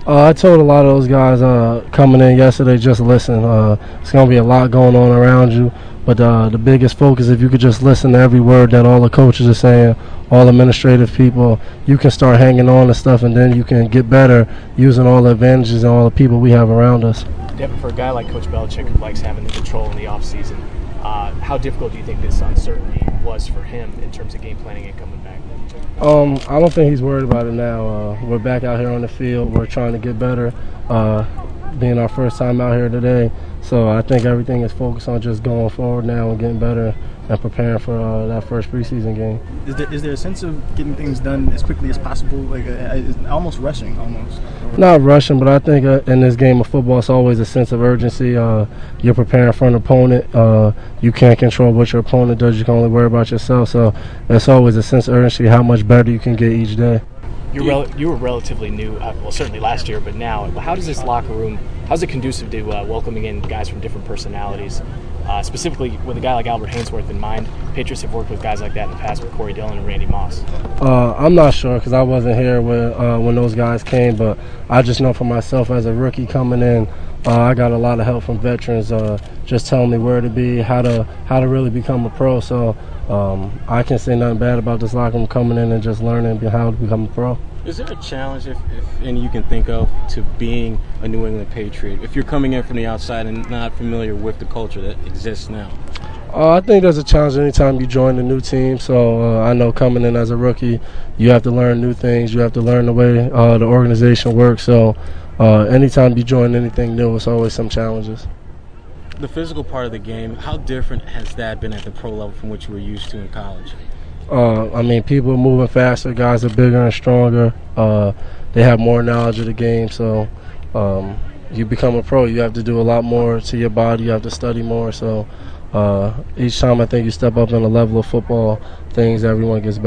I told a lot of those guys coming in yesterday, just listen. It's going to be a lot going on around you, but the biggest focus, if you could just listen to every word that all the coaches are saying, all administrative people, you can start hanging on to stuff, and then you can get better using all the advantages and all the people we have around us. Devin, for a guy like Coach Belichick who likes having the control in the offseason, how difficult do you think this uncertainty was for him in terms of game planning and coming back? I don't think he's worried about it now. We're back out here on the field. We're trying to get better, being our first time out here today. So I think everything is focused on just going forward now and getting better and preparing for that first preseason game. Is there a sense of getting things done as quickly as possible, like almost rushing, almost? Not rushing, but I think in this game of football, it's always a sense of urgency. You're preparing for an opponent. You can't control what your opponent does. You can only worry about yourself. So it's always a sense of urgency, how much better you can get each day. You were relatively new, well, certainly last year, but now, how does this locker room, how's it conducive to welcoming in guys from different personalities? Specifically, with a guy like Albert Haynesworth in mind, Patriots have worked with guys like that in the past with Corey Dillon and Randy Moss. I'm not sure because I wasn't here when those guys came, but I just know for myself as a rookie coming in, I got a lot of help from veterans just telling me where to be, how to really become a pro. So I can't say nothing bad about this locker room coming in and just learning how to become a pro. Is there a challenge, if any you can think of, to being a New England Patriot, if you're coming in from the outside and not familiar with the culture that exists now? I think there's a challenge anytime you join a new team. So I know coming in as a rookie, you have to learn new things. You have to learn the way the organization works. So anytime you join anything new, it's always some challenges. The physical part of the game, how different has that been at the pro level from what you were used to in college? I mean, people are moving faster. Guys are bigger and stronger. They have more knowledge of the game. So you become a pro, you have to do a lot more to your body. You have to study more. So each time I think you step up in a level of football, everyone gets better.